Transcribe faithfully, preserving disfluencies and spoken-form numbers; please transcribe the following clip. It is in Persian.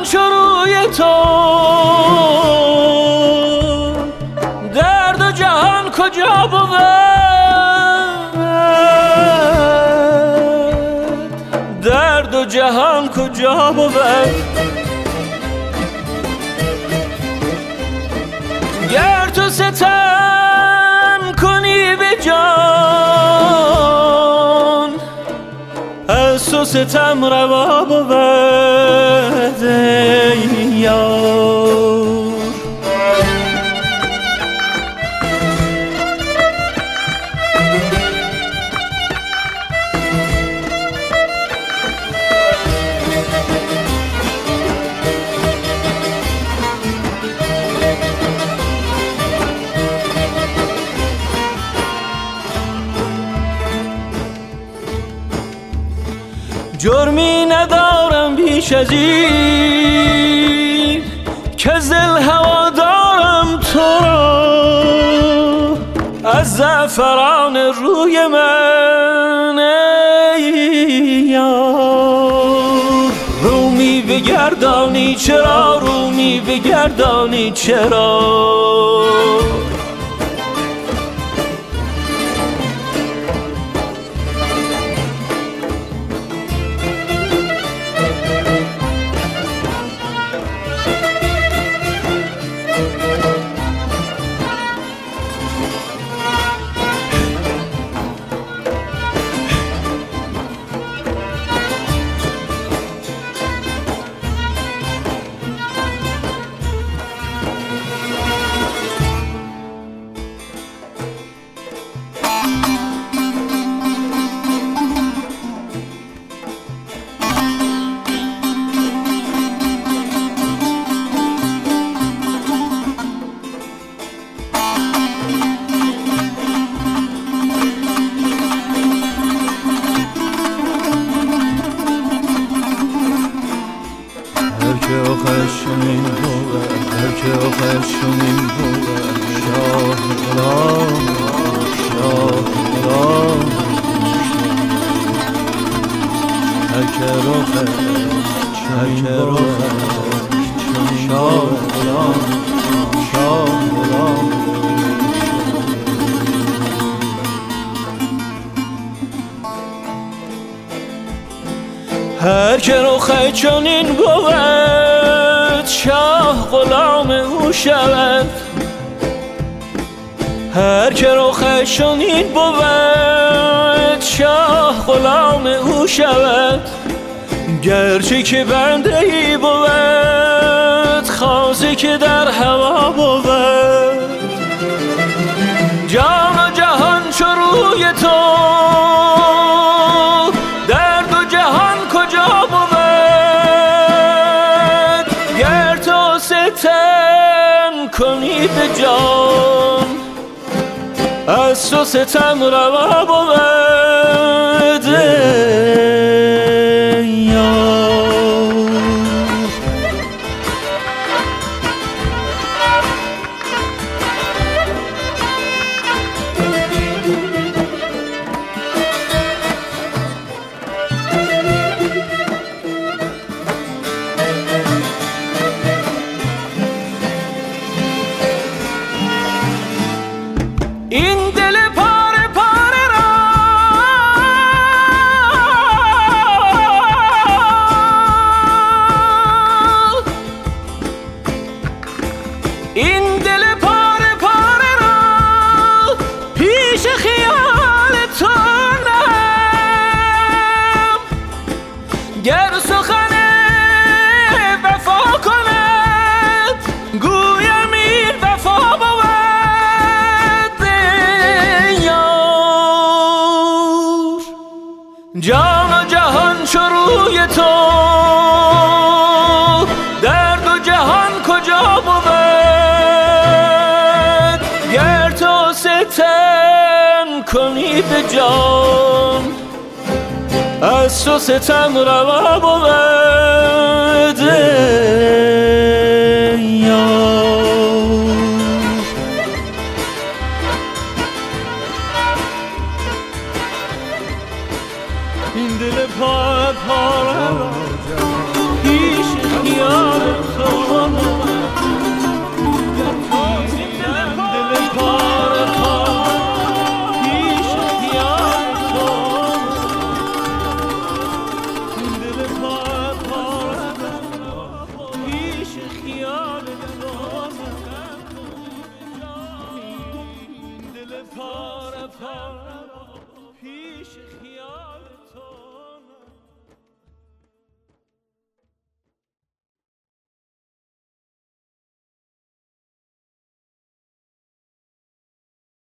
چو روی تو، درد و جهان کجا بود؟ درد و جهان کجا بود؟ گر تو ستم کنی به جان، از تو ستم روا بود ای یار. جرمی ندارم بیش از این که از دل هوا دارم تو را، از زعفران روی من ای یار. رومی بگردانی چرا، رومی بگردانی چرا، آخرشونین بود، هر که آخرشونین بود، شاه غلام شاه غلام، هر که آخرشونین بود، شاه غلام شاه غلام. هر که رخ چنین بود، شاه غلام او شود. هر که رخ چنین بود، شاه غلام او شود. گرچه که بنده ای بود، خاصه که در هوا بود. جان و جهان چو روی تو، درد و جهان کجا بود؟ گر تو ستم کنی به جان، از تو ستم روا بود ای یار. این دل پاره پاره را، این دل پاره پاره را پیش خیال تو نهم. گر سخن وفا کند، گویم این وفا بود یار. جان و جهان چو روی تو، درد و جهان کجا بود؟ گر تو ستم کنی به جان، از تو ستم روا بود ای یار. این دل پاره پاره را پیش خیال پا